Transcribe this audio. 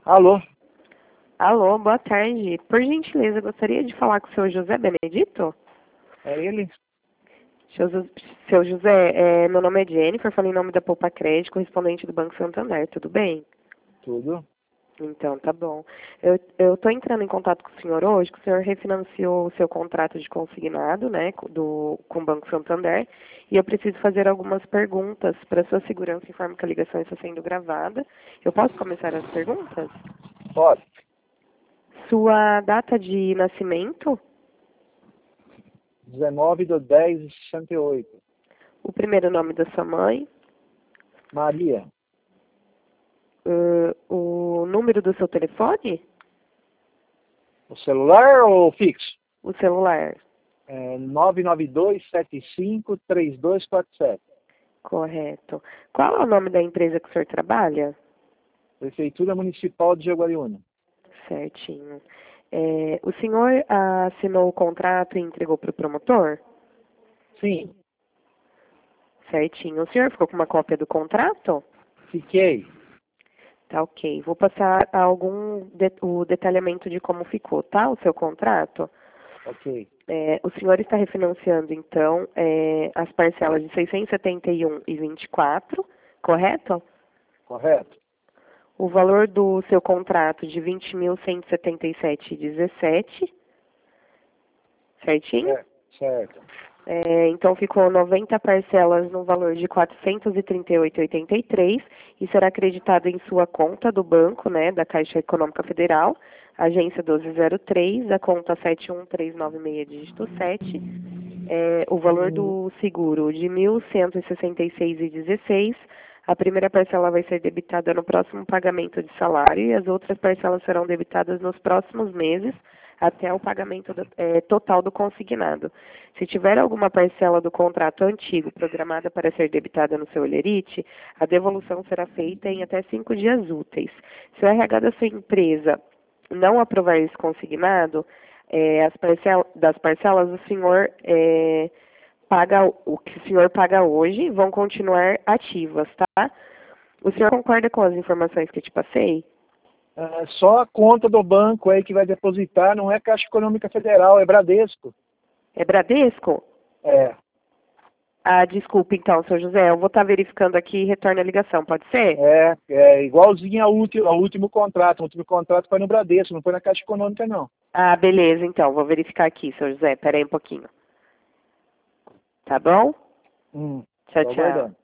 Alô? Alô, boa tarde. Por gentileza, gostaria de falar com o seu José Benedito? É ele? Seu José, meu nome é Jennifer, falei em nome da Poupa Crédito, correspondente do Banco Santander, tudo bem? Tudo? Então, tá bom. Eu tô entrando em contato com o senhor hoje, que o senhor refinanciou o seu contrato de consignado, né, com o Banco Santander, e eu preciso fazer algumas perguntas para sua segurança, informe que a ligação está sendo gravada. Eu posso começar as perguntas? Pode. Sua data de nascimento, 19/10/68. o primeiro nome da sua mãe, Maria. o número do seu telefone, O celular ou fixo? o celular, 992753247. correto. Qual é o nome da empresa que o senhor trabalha? Prefeitura Municipal de Jaguariúna. Certinho. O senhor assinou o contrato e entregou para o promotor? Sim, Certinho. O senhor ficou com uma cópia do contrato? fiquei. Tá, ok. Vou passar o detalhamento de como ficou, tá? O seu contrato. Ok. O senhor está refinanciando, então, as parcelas de 671,24, correto? Correto? O valor do seu contrato de 20.177,17, certinho? Certo. Então, ficou 90 parcelas no valor de 438,83 e será acreditado em sua conta do banco, né, da Caixa Econômica Federal, agência 1203, a conta 71396, dígito 7. O valor do seguro de 1.166,16. A primeira parcela vai ser debitada no próximo pagamento de salário e as outras parcelas serão debitadas nos próximos meses até o pagamento total do consignado. Se tiver alguma parcela do contrato antigo programada para ser debitada no seu Olerite, a devolução será feita em até 5 dias úteis. Se o RH da sua empresa não aprovar esse consignado, das parcelas, o senhor paga o que o senhor paga hoje, vão continuar ativas, tá? O senhor concorda com as informações que eu te passei? Só a conta do banco aí que vai depositar, não é Caixa Econômica Federal, é Bradesco. É Bradesco? É. Ah, desculpe então, seu José, eu vou estar verificando aqui e retorno a ligação, pode ser? É igualzinho ao último contrato. O último contrato foi no Bradesco, não foi na Caixa Econômica, não. Ah, beleza, então, vou verificar aqui, seu José, pera aí um pouquinho. Tá bom? Tô Tchau, tchau. aguardando.